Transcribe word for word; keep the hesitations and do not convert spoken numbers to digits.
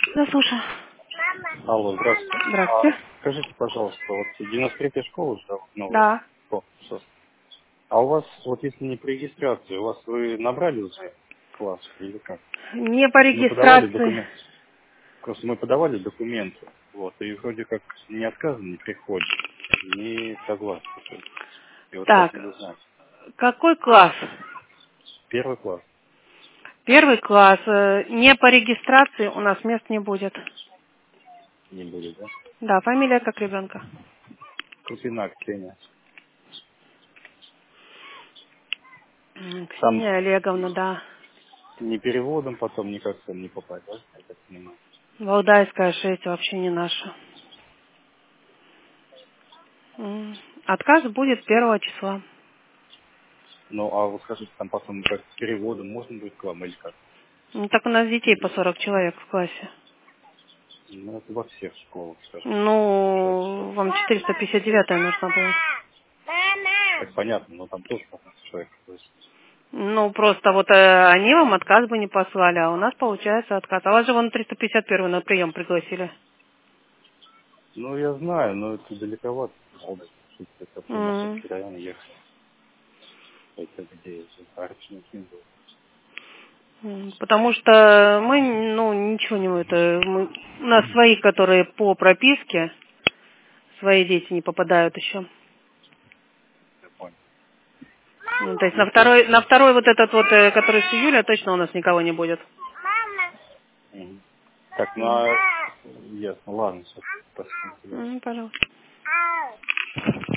Да, слушай. Алло, здравствуйте. А, Здравствуйте. скажите, пожалуйста, вот девяносто третья школа уже новая. Да. О, всё. А у вас, вот если не при регистрации, у вас вы набрали уже класс или как? Не по Мы подавали регистрации. документы. Просто мы подавали документы. Вот, и вроде как ни отказа не приходит, ни согласия. И вот как Так, мне узнать? какой класс? Первый класс Первый класс. Э, Не по регистрации у нас мест не будет. не будет, да? Да, фамилия как ребенка. Крупина, Ксения. М, Там Ксения Олеговна, да. ни переводом потом никак там не попасть, да? Я так понимаю. Валдайская шесть вообще не наша. М, Отказ будет первого числа. Ну, а вот скажите, там потом как с переводом можно будет к вам или как? Ну, так у нас детей по Или- сорок человек в классе. Ну, это во всех школах, скажем так. Получается. Ну, вам четыреста пятьдесят девятая нужна была. Так понятно, но там тоже пятнадцать человек. То есть, Ну, просто вот э, они вам отказ бы не послали, а у нас получается отказ. А вас же вон триста пятьдесят один на прием пригласили. ну, я знаю, но это далековато. Надо, это в М. Московский район ехать. Это где это? Арочный символ. М, Потому что мы, ну, ничего не это, мы, у нас свои, которые по прописке, свои дети не попадают еще. Я понял. Ну, то есть Ну, на второй, на хорошо. второй вот этот вот, э, который с июля, точно у нас никого не будет. Мгм. Так, ну, М. а... ясно, ладно, все. Спасибо. М, Пожалуйста.